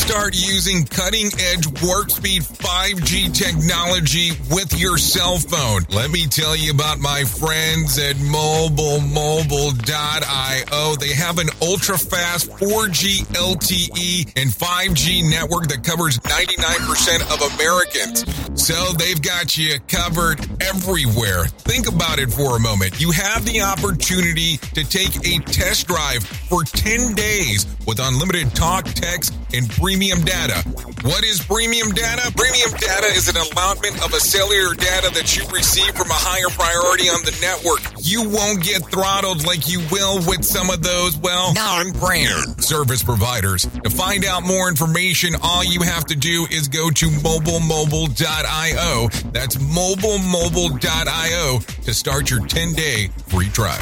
Start using cutting-edge warp-speed 5G technology with your cell phone. Let me tell you about my friends at mobilemobile.io. They have an ultra-fast 4G LTE and 5G network that covers 99% of Americans. So they've got you covered everywhere. Think about it for a moment. You have the opportunity to take a test drive for 10 days with unlimited talk, text, and premium data. What is premium data? Premium data is an allotment of a cellular data that you receive from a higher priority on the network. You won't get throttled like you will with some of those, non-brand service providers. To find out more information, all you have to do is go to mobilemobile.io. That's mobilemobile.io to start your 10-day free trial.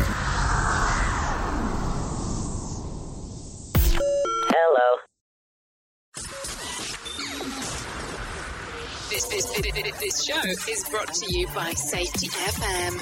This show is brought to you by Safety FM.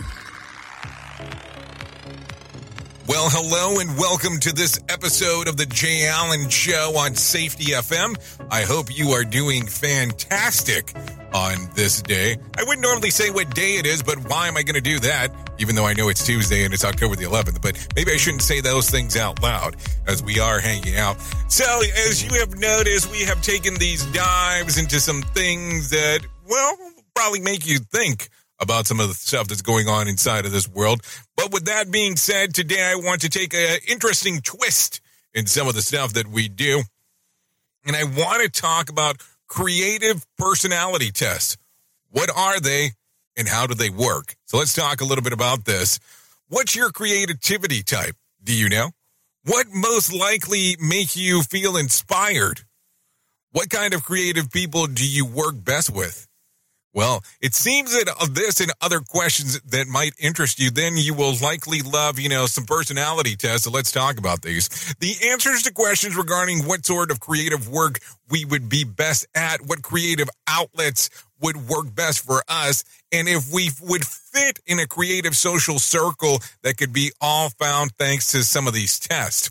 Well, hello and welcome to this episode of the Jay Allen Show on Safety FM. I hope you are doing fantastic on this day. I wouldn't normally say what day it is, but why am I going to do that? Even though I know it's Tuesday and it's October the 11th, but maybe I shouldn't say those things out loud as we are hanging out. So, as you have noticed, we have taken these dives into some things that, well, probably make you think about some of the stuff that's going on inside of this world. But with that being said, today I want to take an interesting twist in some of the stuff that we do. And I want to talk about creative personality tests. What are they and how do they work? So let's talk a little bit about this. What's your creativity type? Do you know? What most likely make you feel inspired? What kind of creative people do you work best with? Well, it seems that this and other questions that might interest you, then you will likely love, some personality tests. So let's talk about these. The answers to questions regarding what sort of creative work we would be best at, what creative outlets would work best for us, and if we would fit in a creative social circle that could be all found thanks to some of these tests.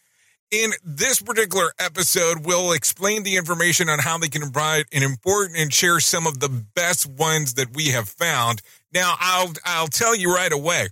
In this particular episode, we'll explain the information on how they can provide an important and share some of the best ones that we have found. Now, I'll tell you right away,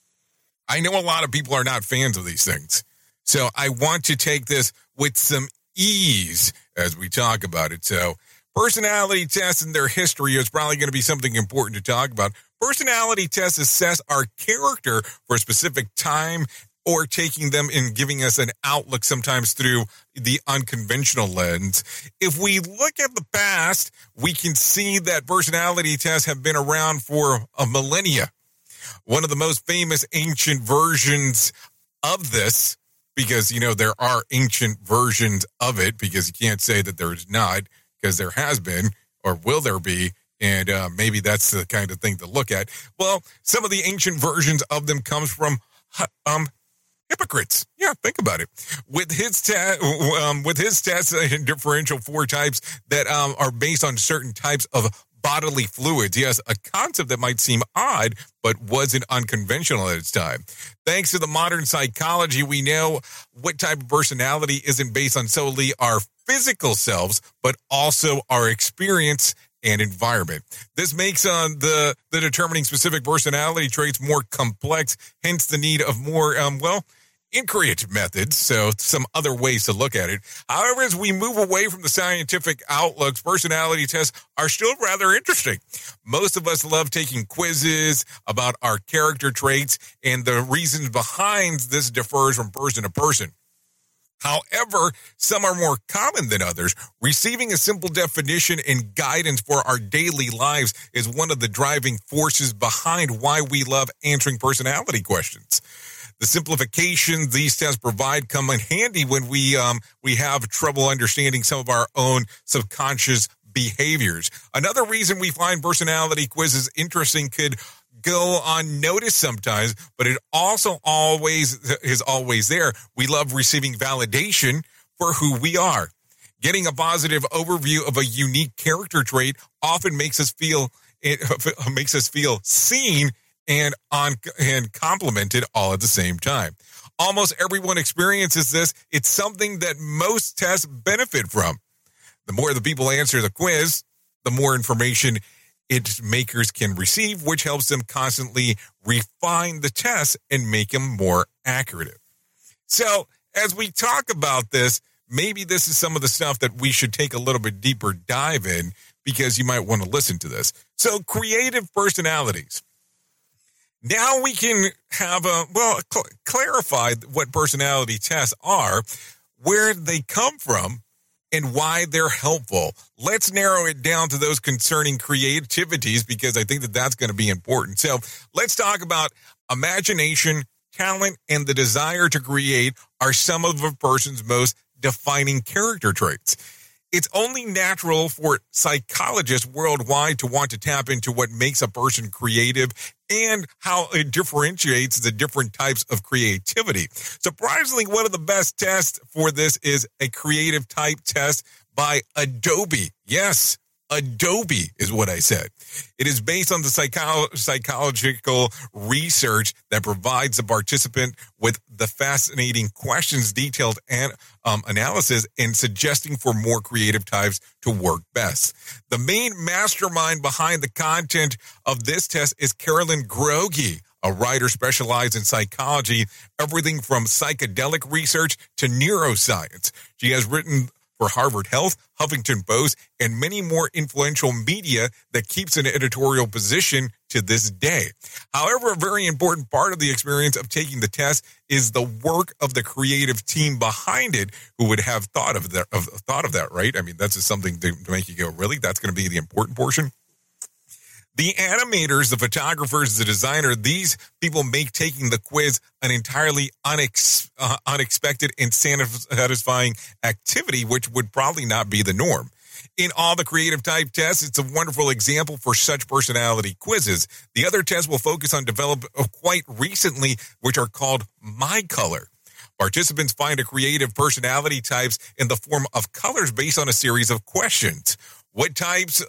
I know a lot of people are not fans of these things. So I want to take this with some ease as we talk about it. So personality tests and their history is probably going to be something important to talk about. Personality tests assess our character for a specific time or taking them and giving us an outlook sometimes through the unconventional lens. If we look at the past, we can see that personality tests have been around for a millennia. One of the most famous ancient versions of this, because, there are ancient versions of it, because you can't say that there's not, because there has been, or will there be, and maybe that's the kind of thing to look at. Well, some of the ancient versions of them comes from Hippocrates. Yeah, think about it. With his tests and differential 4 types that are based on certain types of bodily fluids. Yes, a concept that might seem odd, but wasn't unconventional at its time. Thanks to the modern psychology, we know what type of personality isn't based on solely our physical selves, but also our experience and environment. This makes the determining specific personality traits more complex, hence the need of more, creative methods, so some other ways to look at it. However, as we move away from the scientific outlooks, personality tests are still rather interesting. Most of us love taking quizzes about our character traits, and the reasons behind this differs from person to person. However, some are more common than others. Receiving a simple definition and guidance for our daily lives is one of the driving forces behind why we love answering personality questions. The simplifications these tests provide come in handy when we have trouble understanding some of our own subconscious behaviors. Another reason we find personality quizzes interesting could go unnoticed sometimes, but it also is always there. We love receiving validation for who we are. Getting a positive overview of a unique character trait often makes us feel seen and complimented all at the same time. Almost everyone experiences this. It's something that most tests benefit from. The more the people answer the quiz, the more information its makers can receive, which helps them constantly refine the test and make them more accurate. So as we talk about this, maybe this is some of the stuff that we should take a little bit deeper dive in, because you might want to listen to this. So creative personalities. Now we can have clarify what personality tests are, where they come from, and why they're helpful. Let's narrow it down to those concerning creativities, because I think that that's going to be important. So let's talk about imagination, talent, and the desire to create are some of a person's most defining character traits. It's only natural for psychologists worldwide to want to tap into what makes a person creative and how it differentiates the different types of creativity. Surprisingly, one of the best tests for this is a creative type test by Adobe. Yes, Adobe is what I said. It is based on the psychological research that provides the participant with the fascinating questions, detailed analysis, and suggesting for more creative types to work best. The main mastermind behind the content of this test is Carolyn Groge, a writer specialized in psychology, everything from psychedelic research to neuroscience. She has written for Harvard Health, Huffington Post, and many more influential media that keeps an editorial position to this day. However, a very important part of the experience of taking the test is the work of the creative team behind it, who would have thought of that, right? I mean, that's just something to make you go, really? That's going to be the important portion? The animators, the photographers, the designer, these people make taking the quiz an entirely unexpected and satisfying activity, which would probably not be the norm. In all the creative type tests, it's a wonderful example for such personality quizzes. The other tests will focus on developed quite recently, which are called My Color. Participants find a creative personality types in the form of colors based on a series of questions. What types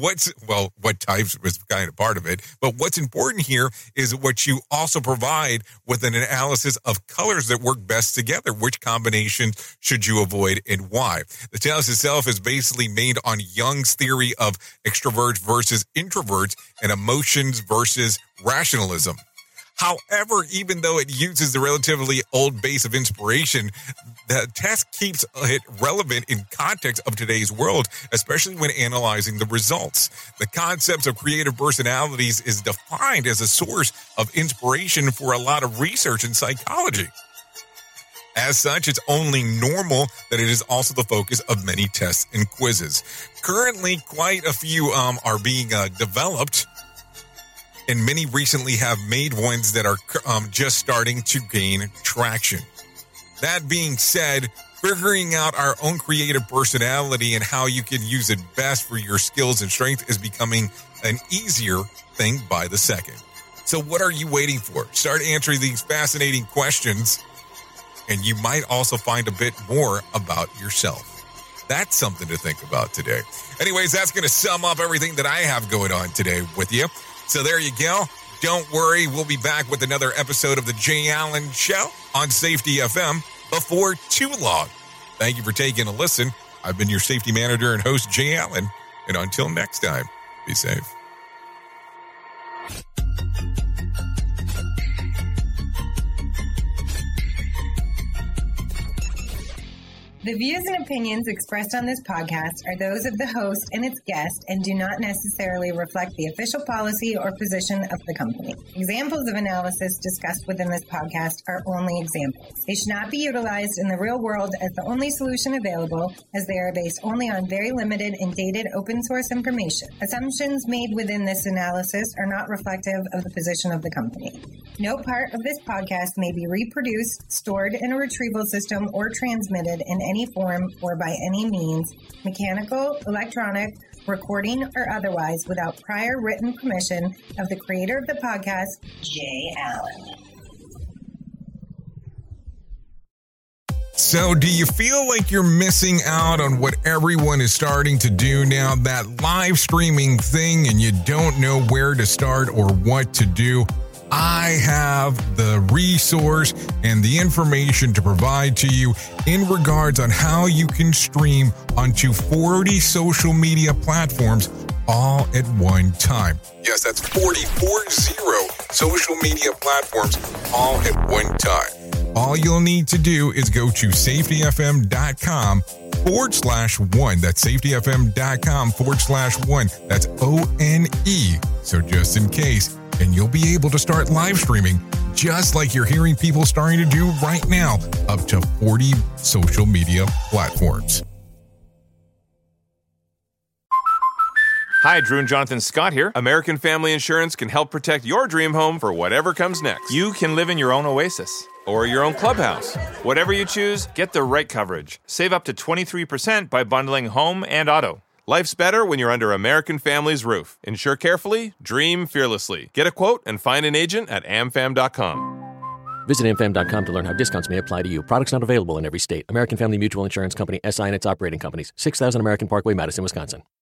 is kind of part of it, but what's important here is what you also provide with an analysis of colors that work best together. Which combinations should you avoid and why? The test itself is basically made on Jung's theory of extroverts versus introverts and emotions versus rationalism. However, even though it uses the relatively old base of inspiration, the test keeps it relevant in context of today's world, especially when analyzing the results. The concepts of creative personalities is defined as a source of inspiration for a lot of research in psychology. As such, it's only normal that it is also the focus of many tests and quizzes. Currently, quite a few are being developed, and many recently have made ones that are just starting to gain traction. That being said, figuring out our own creative personality and how you can use it best for your skills and strength is becoming an easier thing by the second. So what are you waiting for? Start answering these fascinating questions, and you might also find a bit more about yourself. That's something to think about today. Anyways, that's going to sum up everything that I have going on today with you. So there you go. Don't worry. We'll be back with another episode of the Jay Allen Show on Safety FM before too long. Thank you for taking a listen. I've been your safety manager and host, Jay Allen. And until next time, be safe. The views and opinions expressed on this podcast are those of the host and its guest and do not necessarily reflect the official policy or position of the company. Examples of analysis discussed within this podcast are only examples. They should not be utilized in the real world as the only solution available, as they are based only on very limited and dated open source information. Assumptions made within this analysis are not reflective of the position of the company. No part of this podcast may be reproduced, stored in a retrieval system, or transmitted in any form or by any means, mechanical, electronic, recording, or otherwise, without prior written permission of the creator of the podcast, Jay Allen. So do you feel like you're missing out on what everyone is starting to do now, that live streaming thing, and you don't know where to start or what to do? I have the resource and the information to provide to you in regards on how you can stream onto 40 social media platforms all at one time. Yes, that's 40 social media platforms all at one time. All you'll need to do is go to safetyfm.com/1. That's safetyfm.com/1. That's ONE. So just in case, and you'll be able to start live streaming just like you're hearing people starting to do right now, up to 40 social media platforms. Hi, Drew and Jonathan Scott here. American Family Insurance can help protect your dream home for whatever comes next. You can live in your own oasis or your own clubhouse. Whatever you choose, get the right coverage. Save up to 23% by bundling home and auto. Life's better when you're under American Family's roof. Insure carefully, dream fearlessly. Get a quote and find an agent at amfam.com. Visit amfam.com to learn how discounts may apply to you. Products not available in every state. American Family Mutual Insurance Company, SI and its operating companies. 6000 American Parkway, Madison, Wisconsin.